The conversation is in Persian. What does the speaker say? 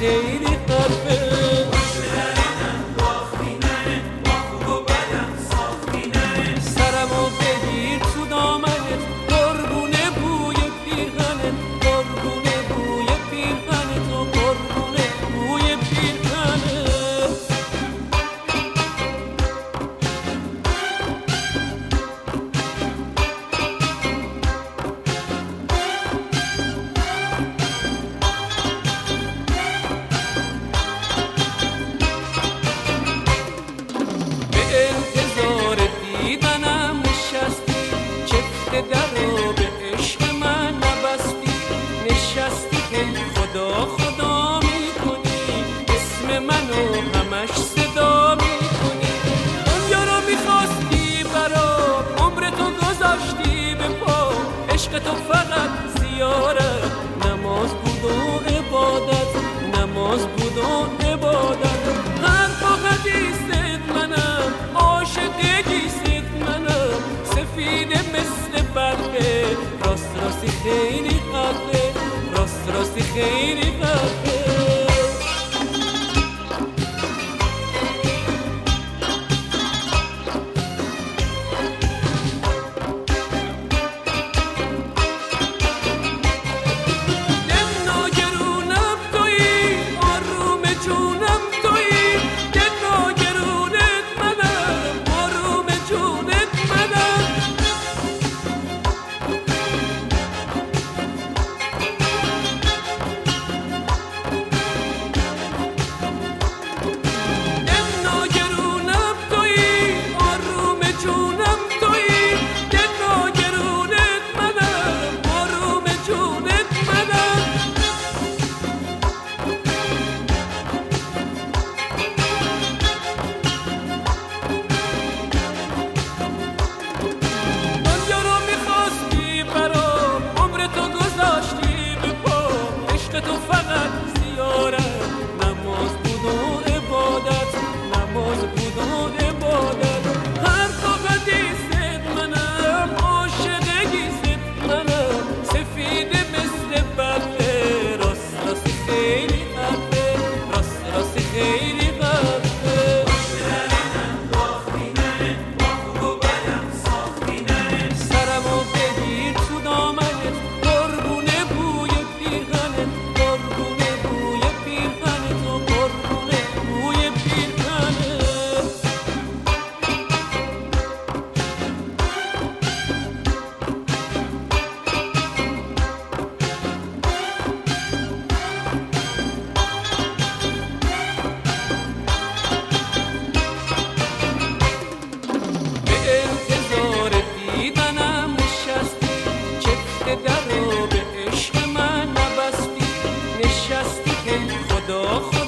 خیلی حرفه. سرمو بگیر تو دامنت قربونه بوی پیرهنت، قربونه بوی پیرهنت و قربونه بوی پیرهنت. درو به عشق من نبستی، نشستی هی خدا خدا میکنی، اسم منو همش صدا میکنی. دنیا رو میخواستی برام، عمر تو گذاشتی به پا، عشق تو فقط زیارت، نماز بود و عبادت، نماز بود و عبادت. حرف و حدیثت منم، عاشق گیست منم، سفید مثل برقه، راست راستی خیلی حقه، راست راستی خیلی حقه. درو به عشق من نبستی، نشستی هی خدا